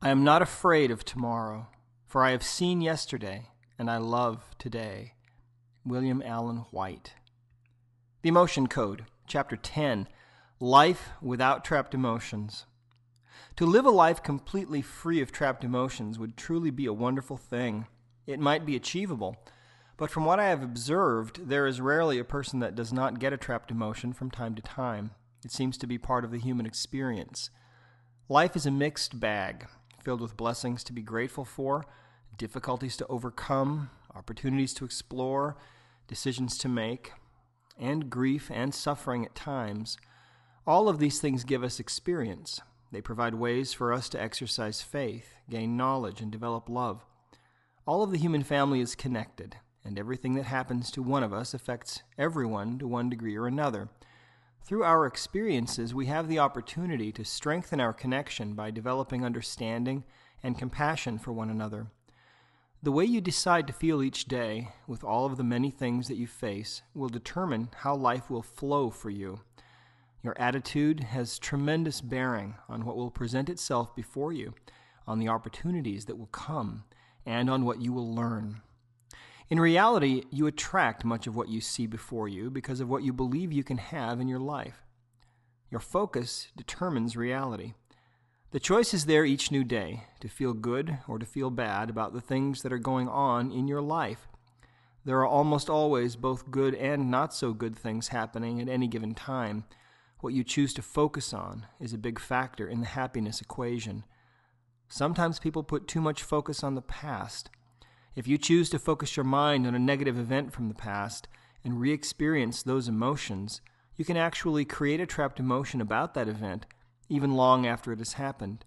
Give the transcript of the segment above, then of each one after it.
I am not afraid of tomorrow, for I have seen yesterday, and I love today. William Allen White. The Emotion Code, Chapter 10, Life Without Trapped Emotions. To live a life completely free of trapped emotions would truly be a wonderful thing. It might be achievable, but from what I have observed, there is rarely a person that does not get a trapped emotion from time to time. It seems to be part of the human experience. Life is a mixed bag, filled with blessings to be grateful for, difficulties to overcome, opportunities to explore, decisions to make, and grief and suffering at times. All of these things give us experience. They provide ways for us to exercise faith, gain knowledge, and develop love. All of the human family is connected, and everything that happens to one of us affects everyone to one degree or another. Through our experiences, we have the opportunity to strengthen our connection by developing understanding and compassion for one another. The way you decide to feel each day, with all of the many things that you face, will determine how life will flow for you. Your attitude has tremendous bearing on what will present itself before you, on the opportunities that will come, and on what you will learn. In reality, you attract much of what you see before you because of what you believe you can have in your life. Your focus determines reality. The choice is there each new day, to feel good or to feel bad about the things that are going on in your life. There are almost always both good and not so good things happening at any given time. What you choose to focus on is a big factor in the happiness equation. Sometimes people put too much focus on the past. If you choose to focus your mind on a negative event from the past and re-experience those emotions, you can actually create a trapped emotion about that event even long after it has happened.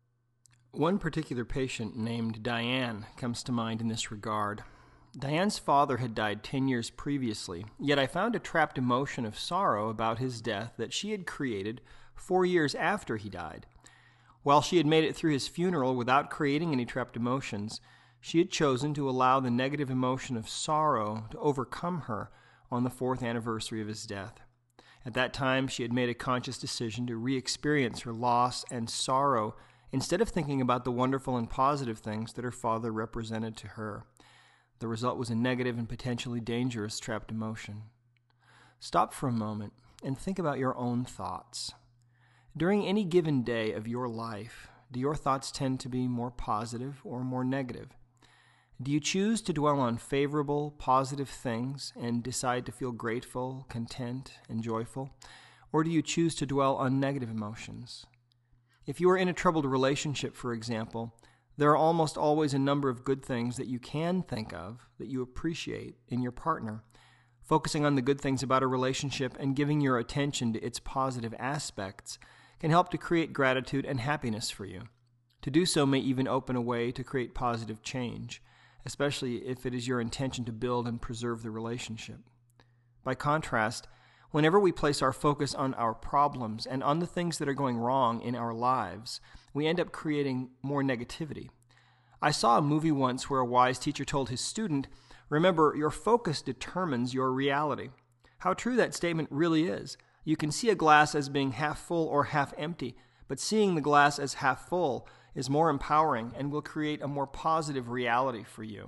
One particular patient named Diane comes to mind in this regard. Diane's father had died 10 years previously, yet I found a trapped emotion of sorrow about his death that she had created 4 years after he died. While she had made it through his funeral without creating any trapped emotions, she had chosen to allow the negative emotion of sorrow to overcome her on the 4th anniversary of his death. At that time, she had made a conscious decision to re-experience her loss and sorrow instead of thinking about the wonderful and positive things that her father represented to her. The result was a negative and potentially dangerous trapped emotion. Stop for a moment and think about your own thoughts. During any given day of your life, do your thoughts tend to be more positive or more negative? Do you choose to dwell on favorable, positive things and decide to feel grateful, content, and joyful? Or do you choose to dwell on negative emotions? If you are in a troubled relationship, for example, there are almost always a number of good things that you can think of that you appreciate in your partner. Focusing on the good things about a relationship and giving your attention to its positive aspects can help to create gratitude and happiness for you. To do so may even open a way to create positive change, especially if it is your intention to build and preserve the relationship. By contrast, whenever we place our focus on our problems and on the things that are going wrong in our lives, we end up creating more negativity. I saw a movie once where a wise teacher told his student, "Remember, your focus determines your reality." How true that statement really is. You can see a glass as being half full or half empty, but seeing the glass as half full is more empowering and will create a more positive reality for you.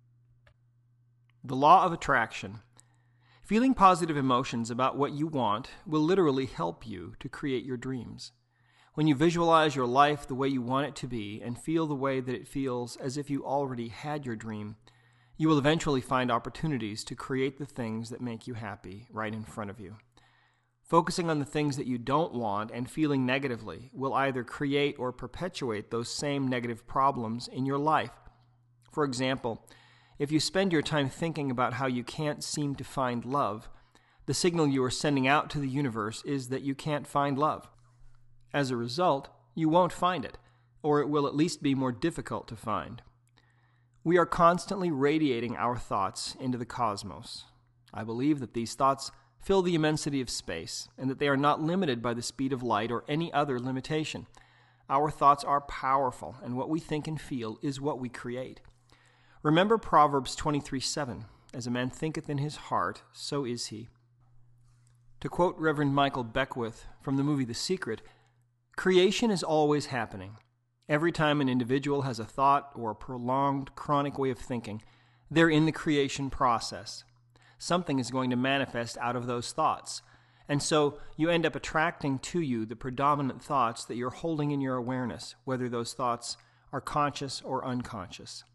The law of attraction. Feeling positive emotions about what you want will literally help you to create your dreams. When you visualize your life the way you want it to be and feel the way that it feels as if you already had your dream, you will eventually find opportunities to create the things that make you happy right in front of you. Focusing on the things that you don't want and feeling negatively will either create or perpetuate those same negative problems in your life. For example, if you spend your time thinking about how you can't seem to find love, the signal you are sending out to the universe is that you can't find love. As a result, you won't find it, or it will at least be more difficult to find. We are constantly radiating our thoughts into the cosmos. I believe that these thoughts fill the immensity of space, and that they are not limited by the speed of light or any other limitation. Our thoughts are powerful, and what we think and feel is what we create. Remember Proverbs 23:7, "As a man thinketh in his heart, so is he." To quote Reverend Michael Beckwith from the movie The Secret, "Creation is always happening. Every time an individual has a thought or a prolonged, chronic way of thinking, they're in the creation process. Something is going to manifest out of those thoughts. And so you end up attracting to you the predominant thoughts that you're holding in your awareness, whether those thoughts are conscious or unconscious.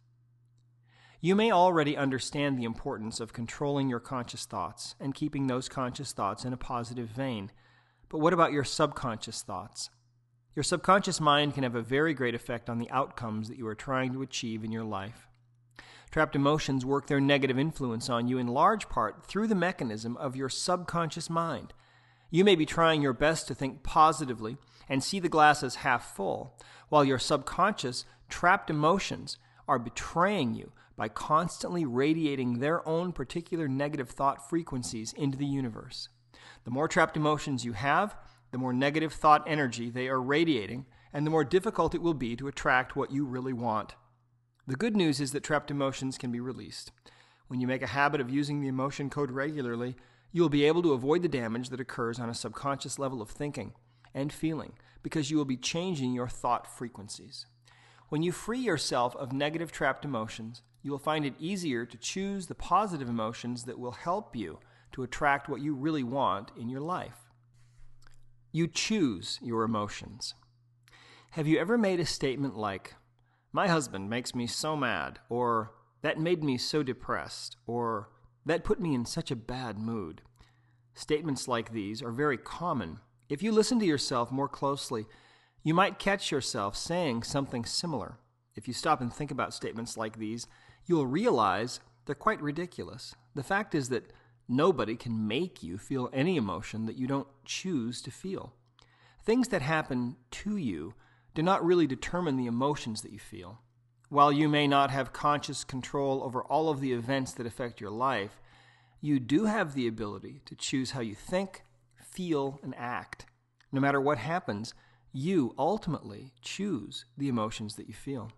You may already understand the importance of controlling your conscious thoughts and keeping those conscious thoughts in a positive vein. But what about your subconscious thoughts? Your subconscious mind can have a very great effect on the outcomes that you are trying to achieve in your life. Trapped emotions work their negative influence on you in large part through the mechanism of your subconscious mind. You may be trying your best to think positively and see the glass as half full, while your subconscious trapped emotions are betraying you by constantly radiating their own particular negative thought frequencies into the universe. The more trapped emotions you have, the more negative thought energy they are radiating, and the more difficult it will be to attract what you really want. The good news is that trapped emotions can be released. When you make a habit of using the emotion code regularly, you will be able to avoid the damage that occurs on a subconscious level of thinking and feeling, because you will be changing your thought frequencies. When you free yourself of negative trapped emotions, you will find it easier to choose the positive emotions that will help you to attract what you really want in your life. You choose your emotions. Have you ever made a statement like, "My husband makes me so mad," or "That made me so depressed," or "That put me in such a bad mood"? Statements like these are very common. If you listen to yourself more closely, you might catch yourself saying something similar. If you stop and think about statements like these, you'll realize they're quite ridiculous. The fact is that nobody can make you feel any emotion that you don't choose to feel. Things that happen to you do not really determine the emotions that you feel. While you may not have conscious control over all of the events that affect your life, you do have the ability to choose how you think, feel, and act. No matter what happens, you ultimately choose the emotions that you feel.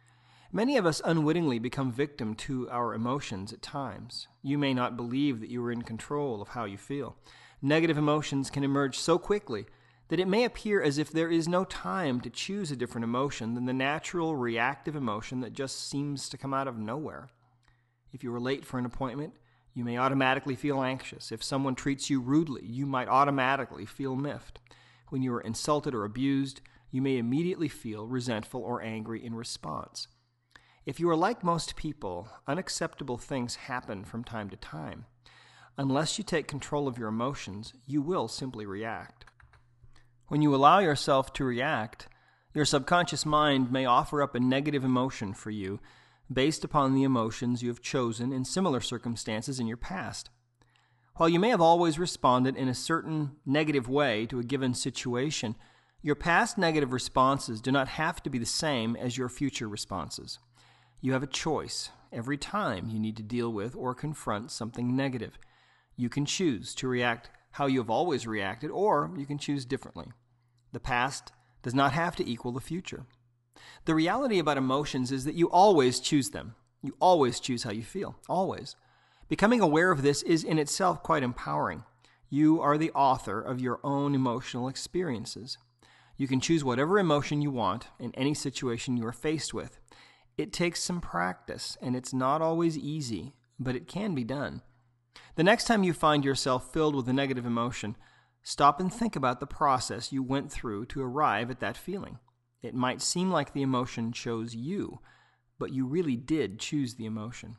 Many of us unwittingly become victim to our emotions at times. You may not believe that you are in control of how you feel. Negative emotions can emerge so quickly that it may appear as if there is no time to choose a different emotion than the natural reactive emotion that just seems to come out of nowhere. If you are late for an appointment, you may automatically feel anxious. If someone treats you rudely, you might automatically feel miffed. When you are insulted or abused, you may immediately feel resentful or angry in response. If you are like most people, unacceptable things happen from time to time. Unless you take control of your emotions, you will simply react. When you allow yourself to react, your subconscious mind may offer up a negative emotion for you based upon the emotions you have chosen in similar circumstances in your past. While you may have always responded in a certain negative way to a given situation, your past negative responses do not have to be the same as your future responses. You have a choice every time you need to deal with or confront something negative. You can choose to react how you have always reacted, or you can choose differently. The past does not have to equal the future. The reality about emotions is that you always choose them. You always choose how you feel, always. Becoming aware of this is in itself quite empowering. You are the author of your own emotional experiences. You can choose whatever emotion you want in any situation you are faced with. It takes some practice, and it's not always easy, but it can be done. The next time you find yourself filled with a negative emotion, stop and think about the process you went through to arrive at that feeling. It might seem like the emotion chose you, but you really did choose the emotion.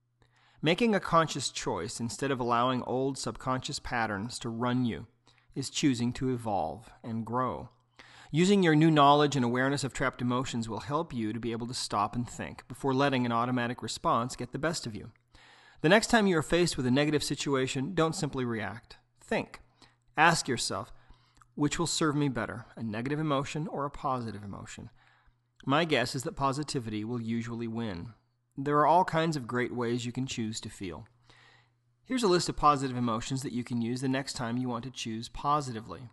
Making a conscious choice instead of allowing old subconscious patterns to run you is choosing to evolve and grow. Using your new knowledge and awareness of trapped emotions will help you to be able to stop and think before letting an automatic response get the best of you. The next time you are faced with a negative situation, don't simply react. Think. Ask yourself, which will serve me better, a negative emotion or a positive emotion? My guess is that positivity will usually win. There are all kinds of great ways you can choose to feel. Here's a list of positive emotions that you can use the next time you want to choose positively.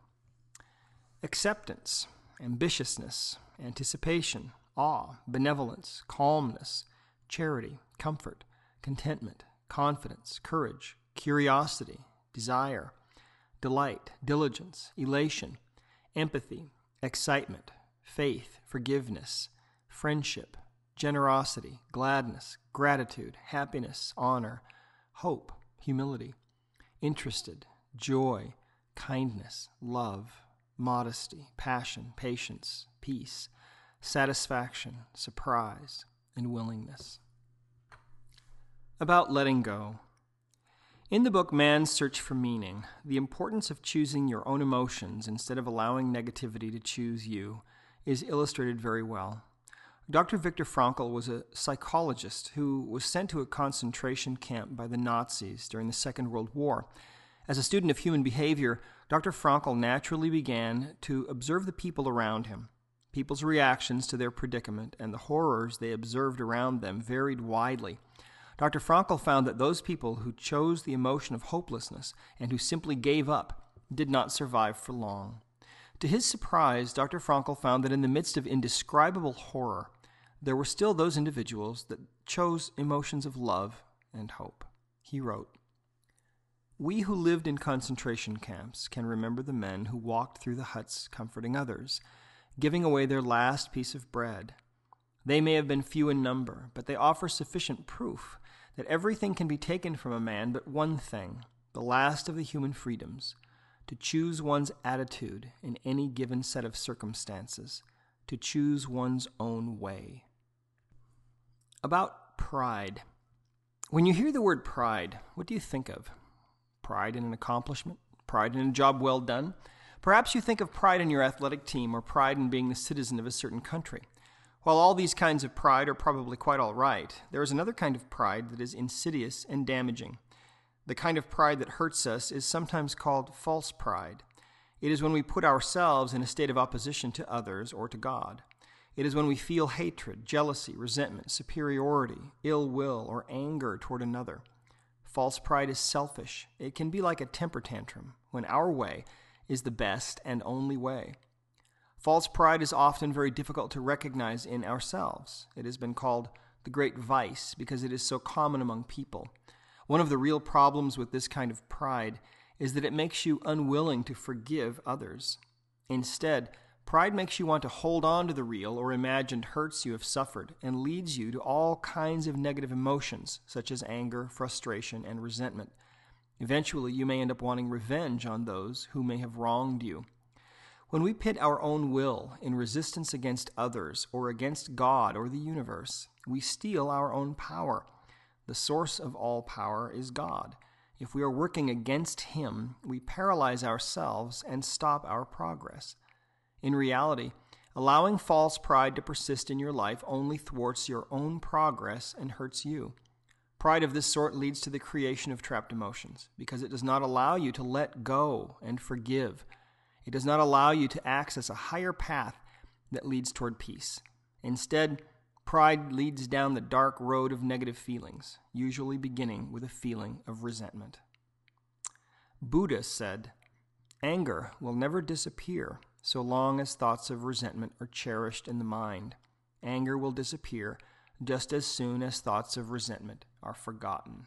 Acceptance, ambitiousness, anticipation, awe, benevolence, calmness, charity, comfort, contentment, confidence, courage, curiosity, desire, delight, diligence, elation, empathy, excitement, faith, forgiveness, friendship, generosity, gladness, gratitude, happiness, honor, hope, humility, interested, joy, kindness, love, modesty, passion, patience, peace, satisfaction, surprise, and willingness. About letting go. In the book Man's Search for Meaning, the importance of choosing your own emotions instead of allowing negativity to choose you is illustrated very well. Dr. Viktor Frankl was a psychologist who was sent to a concentration camp by the Nazis during the Second World War. As a student of human behavior, Dr. Frankl naturally began to observe the people around him. People's reactions to their predicament and the horrors they observed around them varied widely. Dr. Frankl found that those people who chose the emotion of hopelessness and who simply gave up did not survive for long. To his surprise, Dr. Frankl found that in the midst of indescribable horror, there were still those individuals that chose emotions of love and hope. He wrote, "We who lived in concentration camps can remember the men who walked through the huts comforting others, giving away their last piece of bread. They may have been few in number, but they offer sufficient proof that everything can be taken from a man but one thing, the last of the human freedoms, to choose one's attitude in any given set of circumstances, to choose one's own way." About pride. When you hear the word pride, what do you think of? Pride in an accomplishment? Pride in a job well done? Perhaps you think of pride in your athletic team or pride in being the citizen of a certain country. While all these kinds of pride are probably quite all right, there is another kind of pride that is insidious and damaging. The kind of pride that hurts us is sometimes called false pride. It is when we put ourselves in a state of opposition to others or to God. It is when we feel hatred, jealousy, resentment, superiority, ill will, or anger toward another. False pride is selfish. It can be like a temper tantrum, when our way is the best and only way. False pride is often very difficult to recognize in ourselves. It has been called the great vice because it is so common among people. One of the real problems with this kind of pride is that it makes you unwilling to forgive others. Instead, pride makes you want to hold on to the real or imagined hurts you have suffered and leads you to all kinds of negative emotions, such as anger, frustration, and resentment. Eventually, you may end up wanting revenge on those who may have wronged you. When we pit our own will in resistance against others or against God or the universe, we steal our own power. The source of all power is God. If we are working against Him, we paralyze ourselves and stop our progress. In reality, allowing false pride to persist in your life only thwarts your own progress and hurts you. Pride of this sort leads to the creation of trapped emotions because it does not allow you to let go and forgive. It does not allow you to access a higher path that leads toward peace. Instead, pride leads down the dark road of negative feelings, usually beginning with a feeling of resentment. Buddha said, "Anger will never disappear so long as thoughts of resentment are cherished in the mind. Anger will disappear just as soon as thoughts of resentment are forgotten."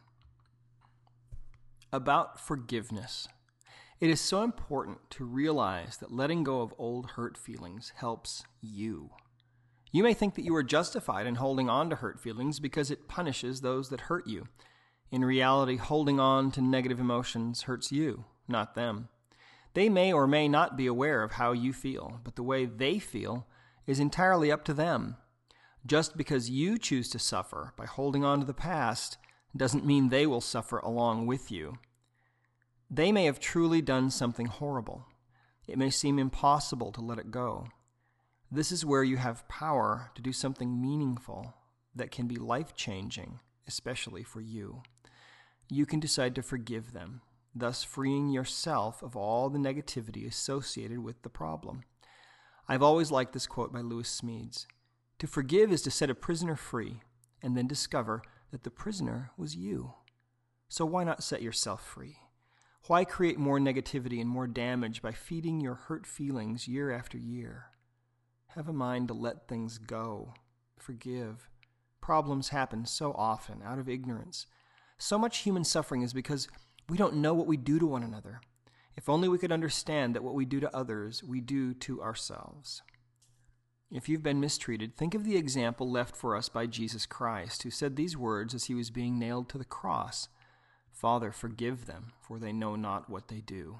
About forgiveness. It is so important to realize that letting go of old hurt feelings helps you. You may think that you are justified in holding on to hurt feelings because it punishes those that hurt you. In reality, holding on to negative emotions hurts you, not them. They may or may not be aware of how you feel, but the way they feel is entirely up to them. Just because you choose to suffer by holding on to the past doesn't mean they will suffer along with you. They may have truly done something horrible. It may seem impossible to let it go. This is where you have power to do something meaningful that can be life-changing, especially for you. You can decide to forgive them, thus freeing yourself of all the negativity associated with the problem. I've always liked this quote by Lewis Smedes. To forgive is to set a prisoner free and then discover that the prisoner was you. So why not set yourself free? Why create more negativity and more damage by feeding your hurt feelings year after year? Have a mind to let things go. Forgive. Problems happen so often out of ignorance. So much human suffering is because we don't know what we do to one another. If only we could understand that what we do to others, we do to ourselves. If you've been mistreated, think of the example left for us by Jesus Christ, who said these words as he was being nailed to the cross: "Father, forgive them, for they know not what they do."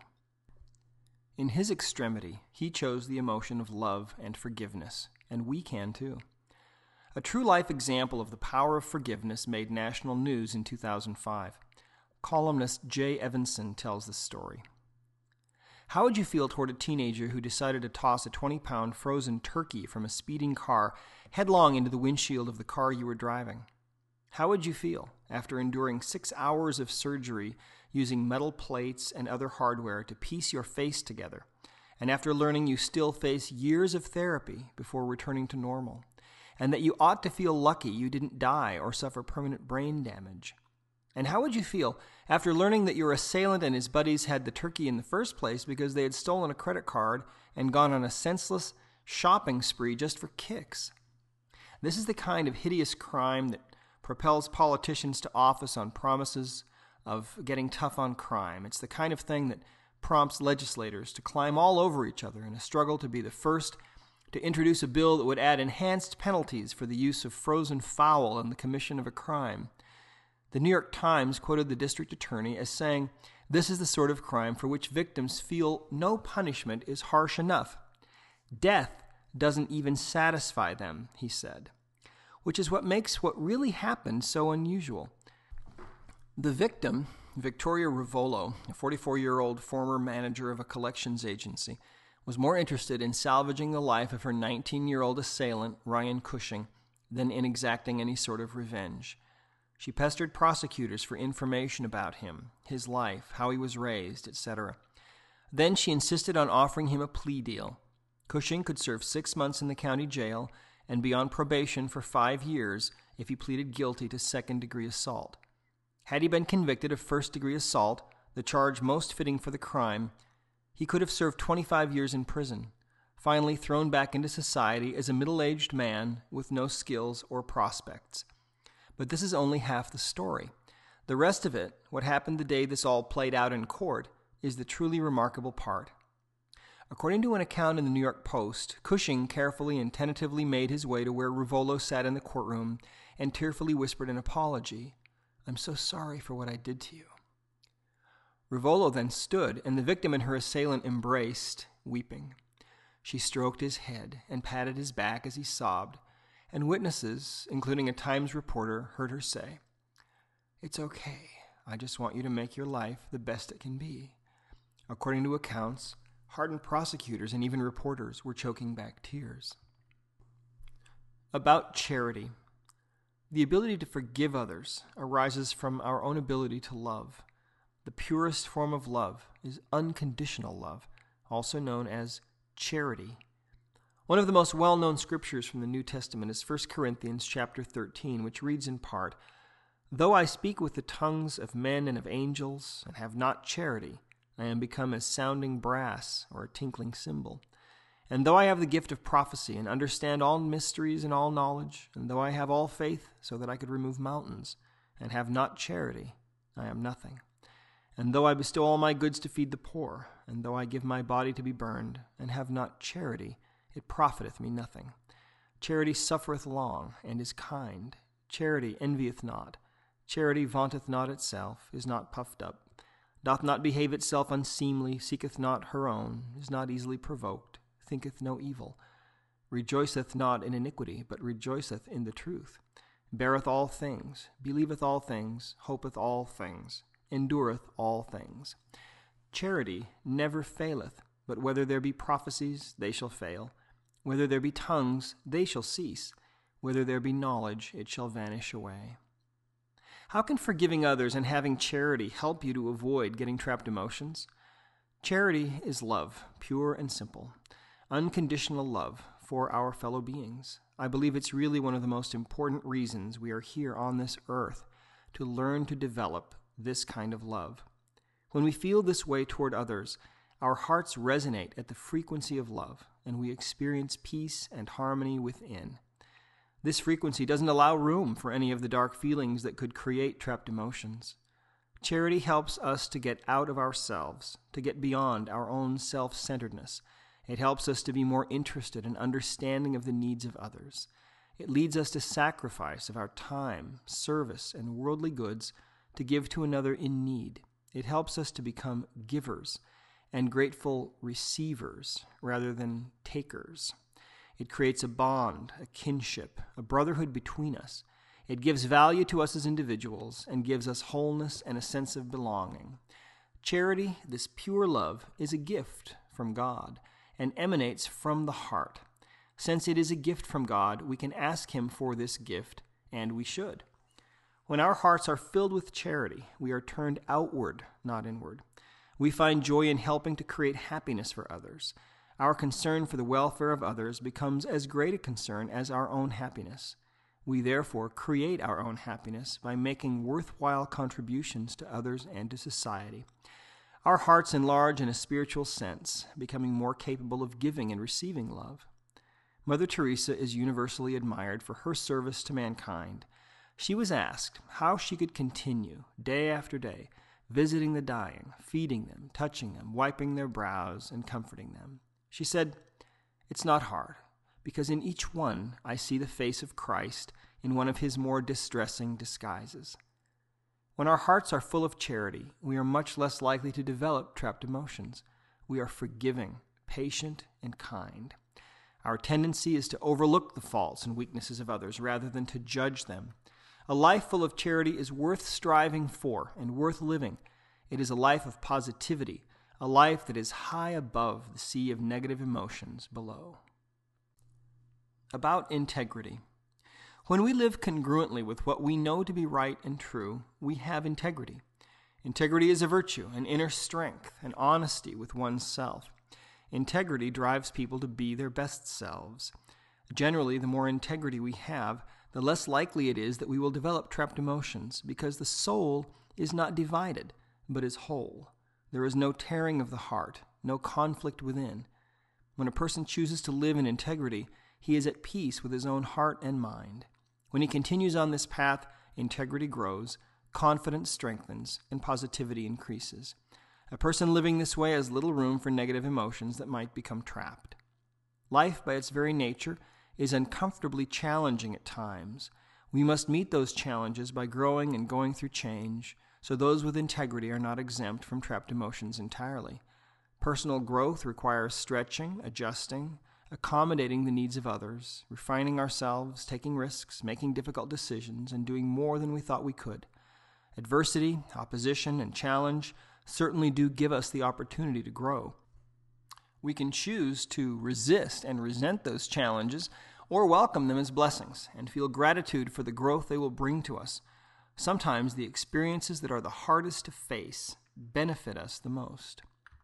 In his extremity, he chose the emotion of love and forgiveness, and we can too. A true life example of the power of forgiveness made national news in 2005. Columnist Jay Evanson tells this story. How would you feel toward a teenager who decided to toss a 20-pound frozen turkey from a speeding car headlong into the windshield of the car you were driving? How would you feel after enduring 6 hours of surgery using metal plates and other hardware to piece your face together, and after learning you still face years of therapy before returning to normal, and that you ought to feel lucky you didn't die or suffer permanent brain damage? And how would you feel after learning that your assailant and his buddies had the turkey in the first place because they had stolen a credit card and gone on a senseless shopping spree just for kicks? This is the kind of hideous crime that propels politicians to office on promises of getting tough on crime. It's the kind of thing that prompts legislators to climb all over each other in a struggle to be the first to introduce a bill that would add enhanced penalties for the use of frozen fowl in the commission of a crime. The New York Times quoted the district attorney as saying, "This is the sort of crime for which victims feel no punishment is harsh enough. Death doesn't even satisfy them," he said, which is what makes what really happened so unusual. The victim, Victoria Rivolo, a 44-year-old former manager of a collections agency, was more interested in salvaging the life of her 19-year-old assailant, Ryan Cushing, than in exacting any sort of revenge. She pestered prosecutors for information about him, his life, how he was raised, etc. Then she insisted on offering him a plea deal. Cushing could serve 6 months in the county jail and be on probation for 5 years if he pleaded guilty to second-degree assault. Had he been convicted of first-degree assault, the charge most fitting for the crime, he could have served 25 years in prison, finally thrown back into society as a middle-aged man with no skills or prospects. But this is only half the story. The rest of it, what happened the day this all played out in court, is the truly remarkable part. According to an account in the New York Post, Cushing carefully and tentatively made his way to where Rivolo sat in the courtroom and tearfully whispered an apology. "I'm so sorry for what I did to you." Rivolo then stood, and the victim and her assailant embraced, weeping. She stroked his head and patted his back as he sobbed, and witnesses, including a Times reporter, heard her say, "It's okay. I just want you to make your life the best it can be." According to accounts, hardened prosecutors and even reporters were choking back tears. About charity. The ability to forgive others arises from our own ability to love. The purest form of love is unconditional love, also known as charity. One of the most well-known scriptures from the New Testament is 1 Corinthians chapter 13, which reads in part, "Though I speak with the tongues of men and of angels, and have not charity, I am become as sounding brass or a tinkling cymbal. And though I have the gift of prophecy, and understand all mysteries and all knowledge, and though I have all faith so that I could remove mountains, and have not charity, I am nothing. And though I bestow all my goods to feed the poor, and though I give my body to be burned, and have not charity, it profiteth me nothing. Charity suffereth long, and is kind. Charity envieth not. Charity vaunteth not itself, is not puffed up, doth not behave itself unseemly, seeketh not her own, is not easily provoked, thinketh no evil, rejoiceth not in iniquity, but rejoiceth in the truth, beareth all things, believeth all things, hopeth all things, endureth all things. Charity never faileth, but whether there be prophecies, they shall fail. Whether there be tongues, they shall cease. Whether there be knowledge, it shall vanish away." How can forgiving others and having charity help you to avoid getting trapped emotions? Charity is love, pure and simple. Unconditional love for our fellow beings. I believe it's really one of the most important reasons we are here on this earth, to learn to develop this kind of love. When we feel this way toward others, our hearts resonate at the frequency of love, and we experience peace and harmony within. This frequency doesn't allow room for any of the dark feelings that could create trapped emotions. Charity helps us to get out of ourselves, to get beyond our own self-centeredness, It helps us to be more interested and understanding of the needs of others. It leads us to sacrifice of our time, service, and worldly goods to give to another in need. It helps us to become givers and grateful receivers rather than takers. It creates a bond, a kinship, a brotherhood between us. It gives value to us as individuals and gives us wholeness and a sense of belonging. Charity, this pure love, is a gift from God and emanates from the heart. Since it is a gift from God, we can ask Him for this gift, and we should. When our hearts are filled with charity, we are turned outward, not inward. We find joy in helping to create happiness for others. Our concern for the welfare of others becomes as great a concern as our own happiness. We therefore create our own happiness by making worthwhile contributions to others and to society. Our hearts enlarge in a spiritual sense, becoming more capable of giving and receiving love. Mother Teresa is universally admired for her service to mankind. She was asked how she could continue, day after day, visiting the dying, feeding them, touching them, wiping their brows, and comforting them. She said, "It's not hard, because in each one I see the face of Christ in one of His more distressing disguises." When our hearts are full of charity, we are much less likely to develop trapped emotions. We are forgiving, patient, and kind. Our tendency is to overlook the faults and weaknesses of others rather than to judge them. A life full of charity is worth striving for and worth living. It is a life of positivity, a life that is high above the sea of negative emotions below. About integrity. When we live congruently with what we know to be right and true, we have integrity. Integrity is a virtue, an inner strength, an honesty with one's self. Integrity drives people to be their best selves. Generally, the more integrity we have, the less likely it is that we will develop trapped emotions, because the soul is not divided, but is whole. There is no tearing of the heart, no conflict within. When a person chooses to live in integrity, he is at peace with his own heart and mind. When he continues on this path, integrity grows, confidence strengthens, and positivity increases. A person living this way has little room for negative emotions that might become trapped. Life, by its very nature, is uncomfortably challenging at times. We must meet those challenges by growing and going through change, so those with integrity are not exempt from trapped emotions entirely. Personal growth requires stretching, adjusting, accommodating the needs of others, refining ourselves, taking risks, making difficult decisions, and doing more than we thought we could. Adversity, opposition, and challenge certainly do give us the opportunity to grow. We can choose to resist and resent those challenges or welcome them as blessings and feel gratitude for the growth they will bring to us. Sometimes the experiences that are the hardest to face benefit us the most.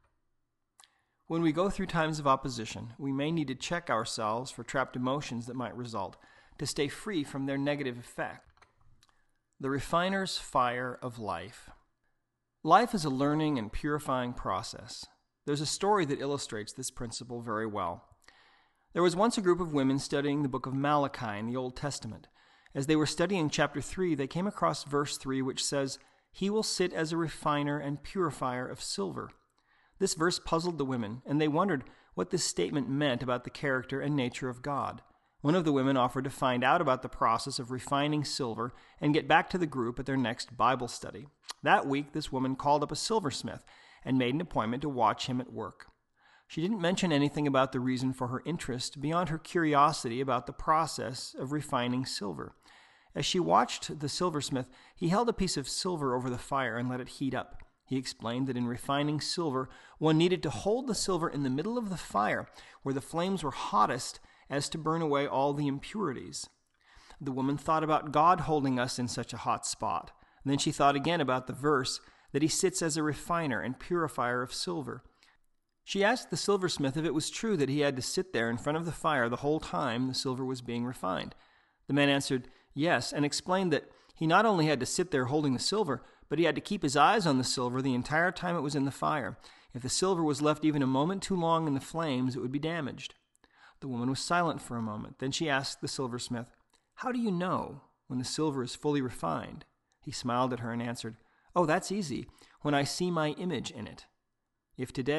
When we go through times of opposition, we may need to check ourselves for trapped emotions that might result to stay free from their negative effect. The refiner's fire of life. Life is a learning and purifying process. There's a story that illustrates this principle very well. There was once a group of women studying the book of Malachi in the Old Testament. As they were studying chapter 3, they came across verse 3, which says, "He will sit as a refiner and purifier of silver." This verse puzzled the women, and they wondered what this statement meant about the character and nature of God. One of the women offered to find out about the process of refining silver and get back to the group at their next Bible study. That week, this woman called up a silversmith and made an appointment to watch him at work. She didn't mention anything about the reason for her interest beyond her curiosity about the process of refining silver. As she watched the silversmith, he held a piece of silver over the fire and let it heat up. He explained that in refining silver, one needed to hold the silver in the middle of the fire, where the flames were hottest, as to burn away all the impurities. The woman thought about God holding us in such a hot spot. And then she thought again about the verse that He sits as a refiner and purifier of silver. She asked the silversmith if it was true that he had to sit there in front of the fire the whole time the silver was being refined. The man answered yes, and explained that he not only had to sit there holding the silver, but he had to keep his eyes on the silver the entire time it was in the fire. If the silver was left even a moment too long in the flames, it would be damaged. The woman was silent for a moment. Then she asked the silversmith, "How do you know when the silver is fully refined?" He smiled at her and answered, "Oh, that's easy, when I see my image in it." If today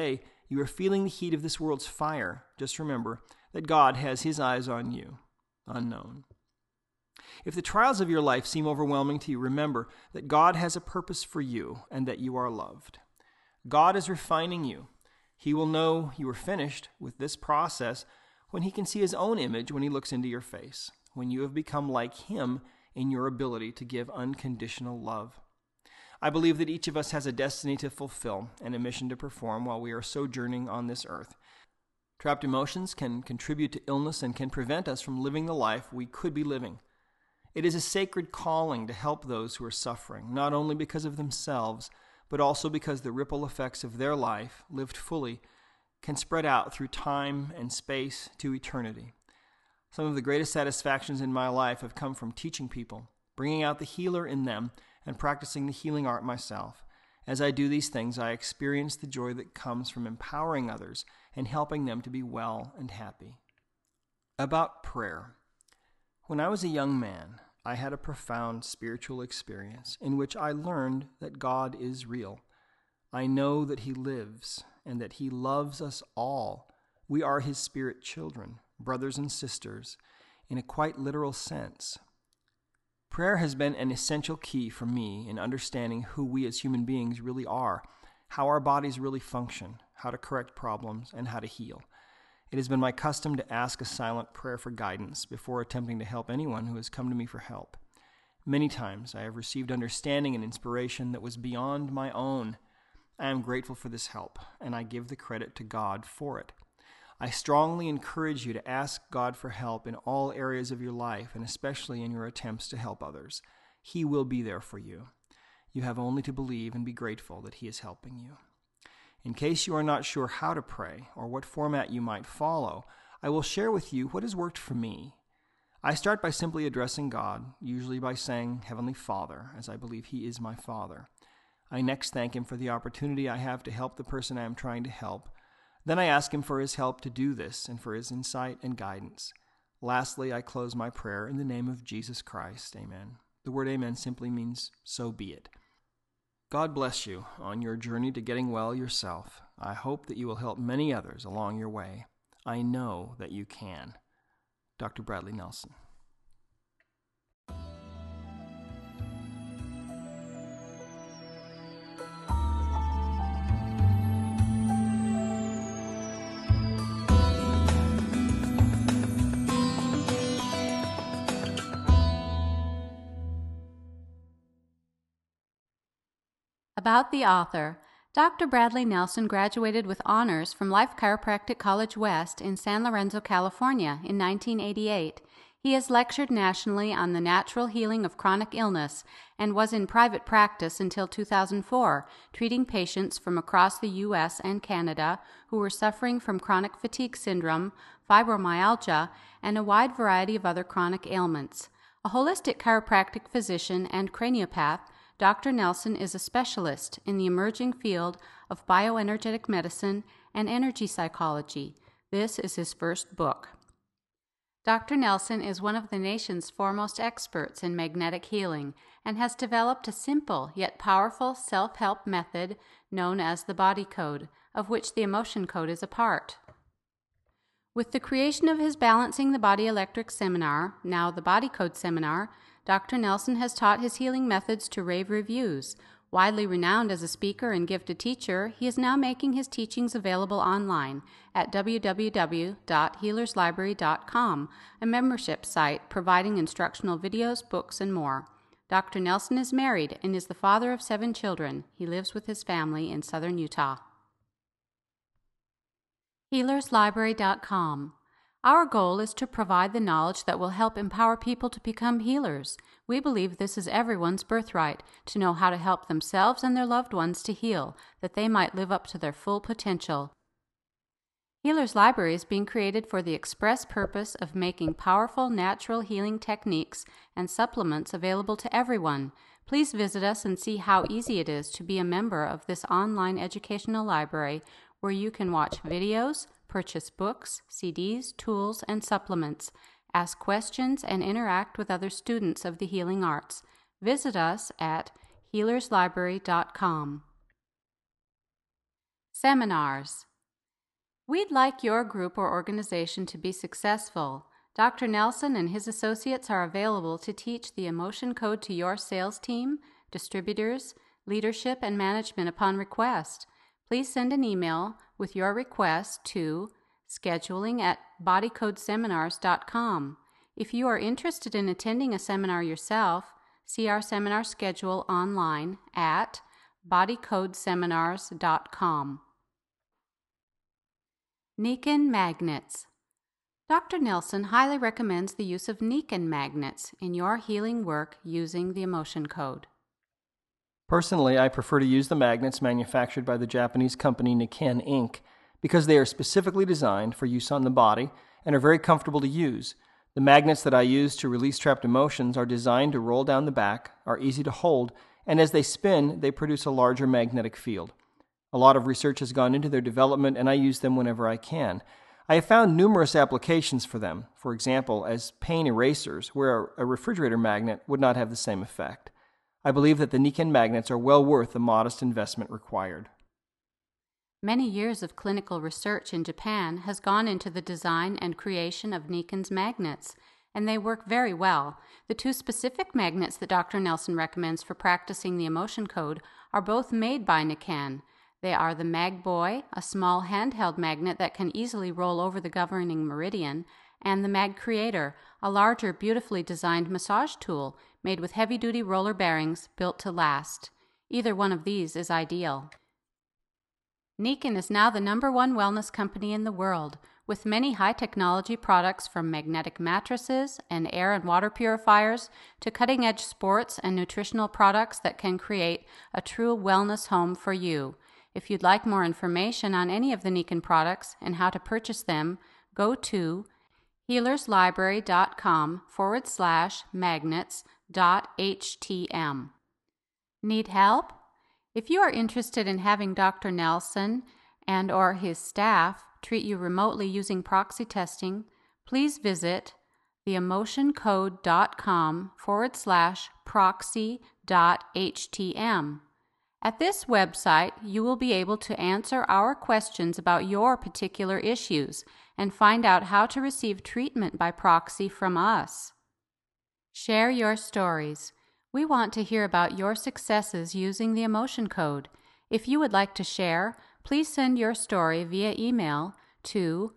you are feeling the heat of this world's fire, just remember that God has his eyes on you, unknown. If the trials of your life seem overwhelming to you, remember that God has a purpose for you and that you are loved. God is refining you. He will know you are finished with this process when he can see his own image when he looks into your face, when you have become like him in your ability to give unconditional love. I believe that each of us has a destiny to fulfill and a mission to perform while we are sojourning on this earth. Trapped emotions can contribute to illness and can prevent us from living the life we could be living. It is a sacred calling to help those who are suffering, not only because of themselves, but also because the ripple effects of their life, lived fully, can spread out through time and space to eternity. Some of the greatest satisfactions in my life have come from teaching people, bringing out the healer in them, and practicing the healing art myself. As I do these things, I experience the joy that comes from empowering others and helping them to be well and happy. About prayer. When I was a young man, I had a profound spiritual experience in which I learned that God is real. I know that he lives and that he loves us all. We are his spirit children, brothers and sisters, in a quite literal sense. Prayer has been an essential key for me in understanding who we as human beings really are, how our bodies really function, how to correct problems, and how to heal. It has been my custom to ask a silent prayer for guidance before attempting to help anyone who has come to me for help. Many times I have received understanding and inspiration that was beyond my own. I am grateful for this help, and I give the credit to God for it. I strongly encourage you to ask God for help in all areas of your life, and especially in your attempts to help others. He will be there for you. You have only to believe and be grateful that he is helping you. In case you are not sure how to pray or what format you might follow, I will share with you what has worked for me. I start by simply addressing God, usually by saying, Heavenly Father, as I believe he is my Father. I next thank him for the opportunity I have to help the person I am trying to help. Then I ask him for his help to do this and for his insight and guidance. Lastly, I close my prayer in the name of Jesus Christ. Amen. The word amen simply means, so be it. God bless you on your journey to getting well yourself. I hope that you will help many others along your way. I know that you can. Dr. Bradley Nelson. About the author, Dr. Bradley Nelson graduated with honors from Life Chiropractic College West in San Lorenzo, California in 1988. He has lectured nationally on the natural healing of chronic illness and was in private practice until 2004, treating patients from across the U.S. and Canada who were suffering from chronic fatigue syndrome, fibromyalgia, and a wide variety of other chronic ailments. A holistic chiropractic physician and craniopath, Dr. Nelson is a specialist in the emerging field of bioenergetic medicine and energy psychology. This is his first book. Dr. Nelson is one of the nation's foremost experts in magnetic healing and has developed a simple yet powerful self-help method known as the Body Code, of which the Emotion Code is a part. With the creation of his Balancing the Body Electric seminar, now the Body Code seminar, Dr. Nelson has taught his healing methods to rave reviews. Widely renowned as a speaker and gifted teacher, he is now making his teachings available online at www.healerslibrary.com, a membership site providing instructional videos, books, and more. Dr. Nelson is married and is the father of 7 children. He lives with his family in southern Utah. Healerslibrary.com. Our goal is to provide the knowledge that will help empower people to become healers. We believe this is everyone's birthright, to know how to help themselves and their loved ones to heal, that they might live up to their full potential. Healer's Library is being created for the express purpose of making powerful natural healing techniques and supplements available to everyone. Please visit us and see how easy it is to be a member of this online educational library where you can watch videos, purchase books, CDs, tools, and supplements, ask questions, and interact with other students of the healing arts. Visit us at healerslibrary.com. Seminars. We'd like your group or organization to be successful. Dr. Nelson and his associates are available to teach the emotion code to your sales team, distributors, leadership, and management upon request. Please send an email with your request to scheduling@bodycodeseminars.com. If you are interested in attending a seminar yourself, see our seminar schedule online at bodycodeseminars.com. Nikken magnets. Dr. Nelson highly recommends the use of Nikken magnets in your healing work using the emotion code. Personally, I prefer to use the magnets manufactured by the Japanese company Nikken Inc. because they are specifically designed for use on the body and are very comfortable to use. The magnets that I use to release trapped emotions are designed to roll down the back, are easy to hold, and as they spin, they produce a larger magnetic field. A lot of research has gone into their development, and I use them whenever I can. I have found numerous applications for them, for example, as pain erasers, where a refrigerator magnet would not have the same effect. I believe that the Nikken magnets are well worth the modest investment required. Many years of clinical research in Japan has gone into the design and creation of Nikken's magnets, and they work very well. The two specific magnets that Dr. Nelson recommends for practicing the emotion code are both made by Nikken. They are the MagBoy, a small handheld magnet that can easily roll over the governing meridian, and the Mag Creator, a larger, beautifully designed massage tool made with heavy-duty roller bearings built to last. Either one of these is ideal. Nikken is now the #1 wellness company in the world, with many high-technology products from magnetic mattresses and air and water purifiers to cutting-edge sports and nutritional products that can create a true wellness home for you. If you'd like more information on any of the Nikken products and how to purchase them, go to healerslibrary.com/magnets.htm. Need help? If you are interested in having Dr. Nelson and or his staff treat you remotely using proxy testing, please visit theemotioncode.com/proxy.htm. At this website, you will be able to answer our questions about your particular issues and find out how to receive treatment by proxy from us. Share your stories. We want to hear about your successes using the emotion code. If you would like to share, please send your story via email to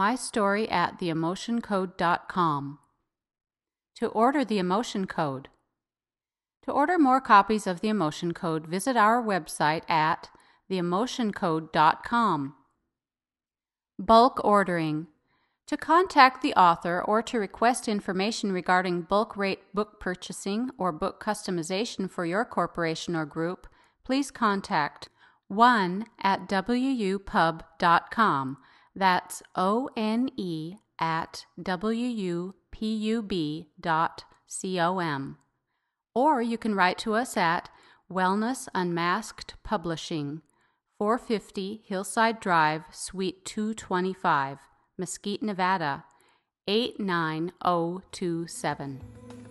mystory@theemotioncode.com. To order the emotion code. To order more copies of the emotion code, visit our website at theemotioncode.com. Bulk ordering. To contact the author or to request information regarding bulk rate book purchasing or book customization for your corporation or group, please contact one@wupub.com. That's one@wupub.com. Or you can write to us at Wellness Unmasked Publishing, 450 Hillside Drive, Suite 225, Mesquite, Nevada, 89027.